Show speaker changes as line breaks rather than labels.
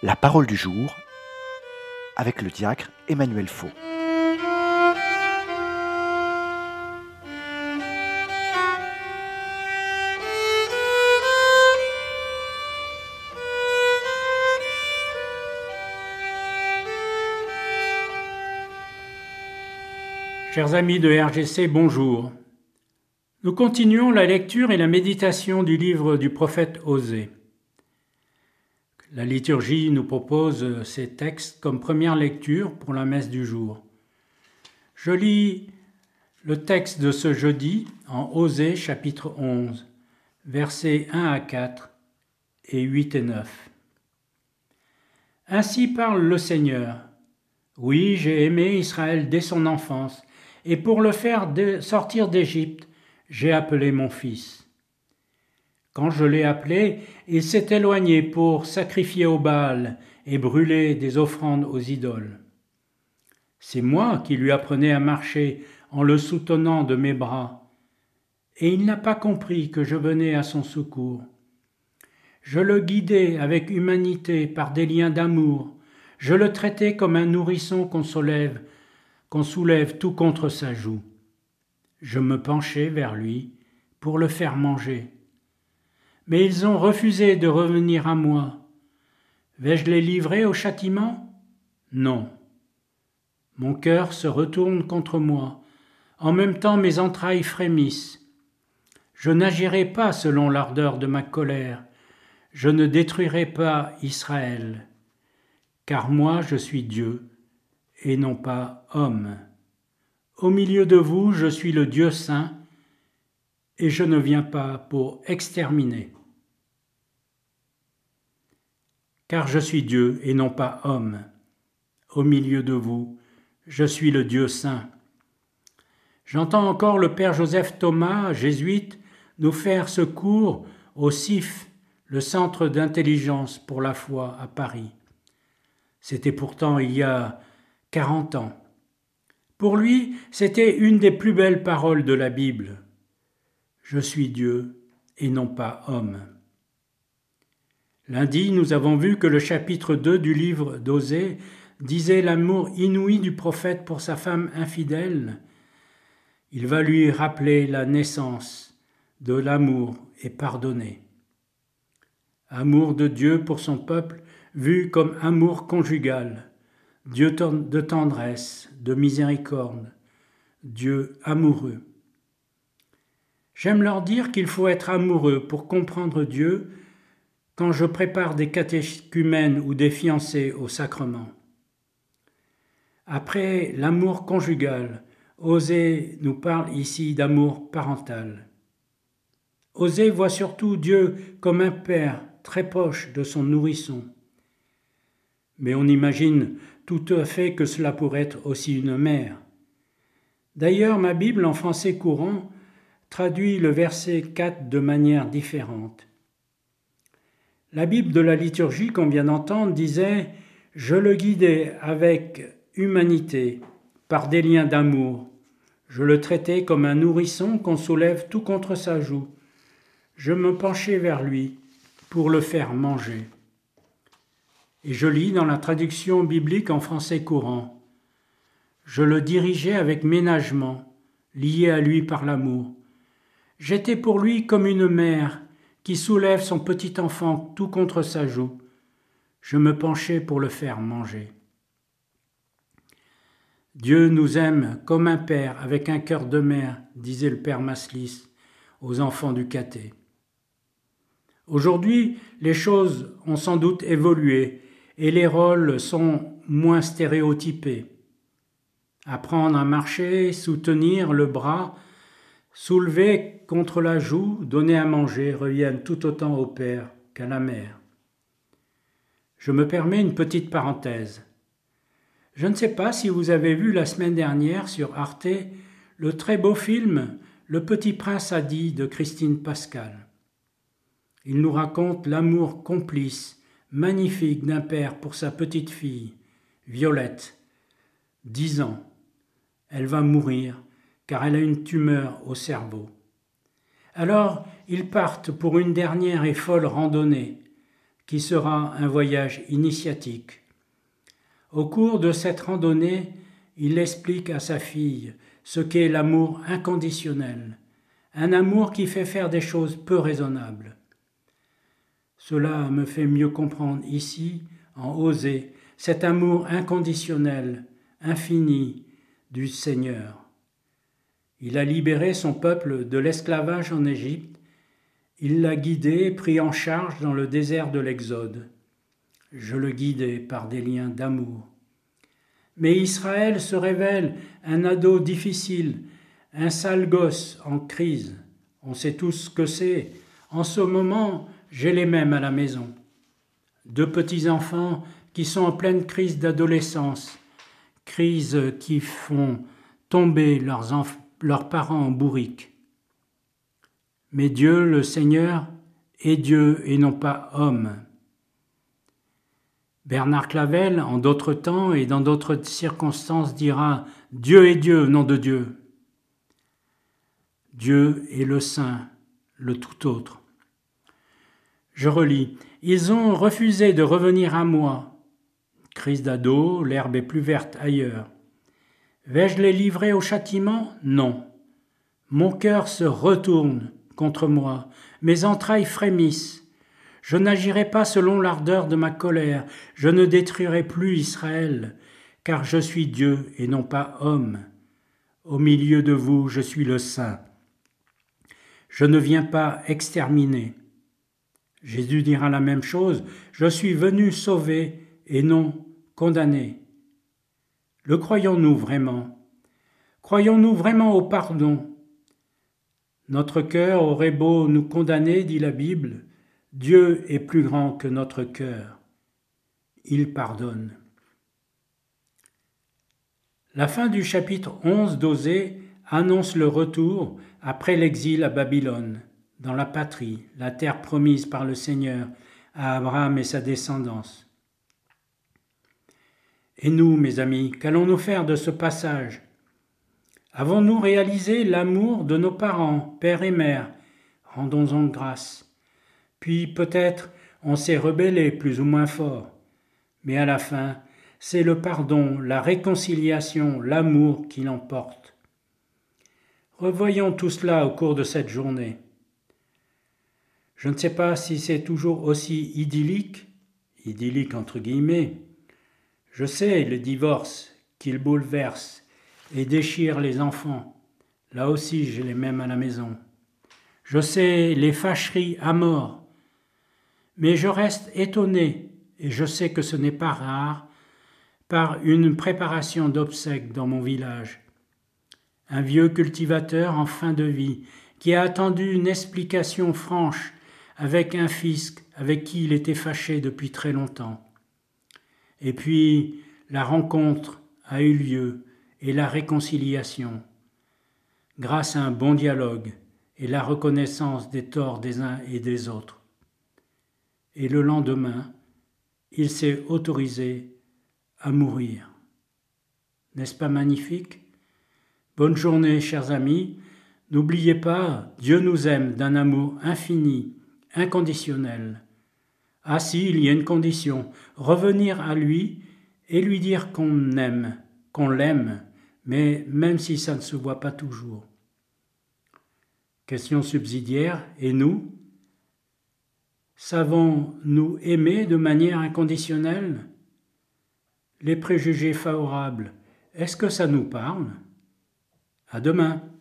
La parole du jour avec le diacre Emmanuel Faux.
Chers amis de RGC, bonjour. Nous continuons la lecture et la méditation du livre du prophète Osée. La liturgie nous propose ces textes comme première lecture pour la messe du jour. Je lis le texte de ce jeudi en Osée chapitre 11, versets 1 à 4 et 8 et 9. Ainsi parle le Seigneur. Oui, j'ai aimé Israël dès son enfance, et pour le faire sortir d'Égypte, j'ai appelé mon fils. Quand je l'ai appelé, il s'est éloigné pour sacrifier au Baal et brûler des offrandes aux idoles. C'est moi qui lui apprenais à marcher en le soutenant de mes bras, et il n'a pas compris que je venais à son secours. Je le guidais avec humanité par des liens d'amour, je le traitais comme un nourrisson qu'on soulève tout contre sa joue. Je me penchais vers lui pour le faire manger. Mais ils ont refusé de revenir à moi. Vais-je les livrer au châtiment ? Non. Mon cœur se retourne contre moi. En même temps, mes entrailles frémissent. Je n'agirai pas selon l'ardeur de ma colère. Je ne détruirai pas Israël. Car moi, je suis Dieu et non pas homme. Au milieu de vous, je suis le Dieu saint et je ne viens pas pour exterminer. Car je suis Dieu et non pas homme. Au milieu de vous, je suis le Dieu saint. J'entends encore le père Joseph Thomas, jésuite, nous faire ce cours au CIF, le Centre d'intelligence pour la foi à Paris. C'était pourtant il y a 40 ans. Pour lui, c'était une des plus belles paroles de la Bible. Je suis Dieu et non pas homme. Lundi, nous avons vu que le chapitre 2 du livre d'Osée disait l'amour inouï du prophète pour sa femme infidèle. Il va lui rappeler la naissance de l'amour et pardonner. Amour de Dieu pour son peuple vu comme amour conjugal, Dieu de tendresse, de miséricorde, Dieu amoureux. J'aime leur dire qu'il faut être amoureux pour comprendre Dieu quand je prépare des catéchumènes ou des fiancés au sacrement. Après l'amour conjugal, Osée nous parle ici d'amour parental. Osée voit surtout Dieu comme un père très proche de son nourrisson. Mais on imagine tout à fait que cela pourrait être aussi une mère. D'ailleurs, ma Bible en français courant traduit le verset 4 de manière différente. La Bible de la liturgie qu'on vient d'entendre disait « Je le guidais avec humanité, par des liens d'amour. Je le traitais comme un nourrisson qu'on soulève tout contre sa joue. Je me penchais vers lui pour le faire manger. » Et je lis dans la traduction biblique en français courant. Je le dirigeais avec ménagement, lié à lui par l'amour. J'étais pour lui comme une mère qui soulève son petit enfant tout contre sa joue. Je me penchais pour le faire manger. Dieu nous aime comme un père avec un cœur de mère, disait le père Maslis aux enfants du caté. Aujourd'hui, les choses ont sans doute évolué et les rôles sont moins stéréotypés. Apprendre à marcher, soutenir le bras, soulever contre la joue, donner à manger reviennent tout autant au père qu'à la mère. Je me permets une petite parenthèse. Je ne sais pas si vous avez vu la semaine dernière sur Arte le très beau film « Le petit prince Hadi » de Christine Pascal. Il nous raconte l'amour complice, magnifique d'un père pour sa petite fille, Violette, 10 ans. Elle va mourir car elle a une tumeur au cerveau. Alors, ils partent pour une dernière et folle randonnée, qui sera un voyage initiatique. Au cours de cette randonnée, il explique à sa fille ce qu'est l'amour inconditionnel, un amour qui fait faire des choses peu raisonnables. Cela me fait mieux comprendre ici, en Osée, cet amour inconditionnel, infini du Seigneur. Il a libéré son peuple de l'esclavage en Égypte, il l'a guidé et pris en charge dans le désert de l'Exode. Je le guidais par des liens d'amour. Mais Israël se révèle un ado difficile, un sale gosse en crise. On sait tous ce que c'est. En ce moment, j'ai les mêmes à la maison. 2 petits-enfants qui sont en pleine crise d'adolescence, crise qui font tomber leurs parents en bourrique. Mais Dieu, le Seigneur, est Dieu et non pas homme. Bernard Clavel, en d'autres temps et dans d'autres circonstances, dira « Dieu est Dieu, nom de Dieu ». Dieu est le Saint, le tout autre. Je relis « Ils ont refusé de revenir à moi. Crise d'ado, l'herbe est plus verte ailleurs. Vais-je les livrer au châtiment ? Non. Mon cœur se retourne contre moi, mes entrailles frémissent. Je n'agirai pas selon l'ardeur de ma colère, je ne détruirai plus Israël, car je suis Dieu et non pas homme. Au milieu de vous, je suis le Saint. Je ne viens pas exterminer. Jésus dira la même chose, je suis venu sauver et non condamner. Le croyons-nous vraiment ? Croyons-nous vraiment au pardon ? Notre cœur aurait beau nous condamner, dit la Bible, Dieu est plus grand que notre cœur. Il pardonne. La fin du chapitre 11 d'Osée annonce le retour après l'exil à Babylone, dans la patrie, la terre promise par le Seigneur à Abraham et sa descendance. Et nous, mes amis, qu'allons-nous faire de ce passage ? Avons-nous réalisé l'amour de nos parents, père et mère ? Rendons-en grâce. Puis peut-être on s'est rebellé plus ou moins fort. Mais à la fin, c'est le pardon, la réconciliation, l'amour qui l'emporte. Revoyons tout cela au cours de cette journée. Je ne sais pas si c'est toujours aussi idyllique entre guillemets. Je sais le divorce qu'il bouleverse et déchire les enfants. Là aussi, j'ai les mêmes à la maison. Je sais les fâcheries à mort. Mais je reste étonné, et je sais que ce n'est pas rare, par une préparation d'obsèques dans mon village. Un vieux cultivateur en fin de vie qui a attendu une explication franche avec un fisc avec qui il était fâché depuis très longtemps. Et puis la rencontre a eu lieu et la réconciliation, grâce à un bon dialogue et la reconnaissance des torts des uns et des autres. Et le lendemain, il s'est autorisé à mourir. N'est-ce pas magnifique ? Bonne journée, chers amis. N'oubliez pas, Dieu nous aime d'un amour infini, inconditionnel. Ah si, il y a une condition, revenir à lui et lui dire qu'on aime, qu'on l'aime, mais même si ça ne se voit pas toujours. Question subsidiaire, et nous ? Savons-nous aimer de manière inconditionnelle ? Les préjugés favorables, est-ce que ça nous parle ? À demain.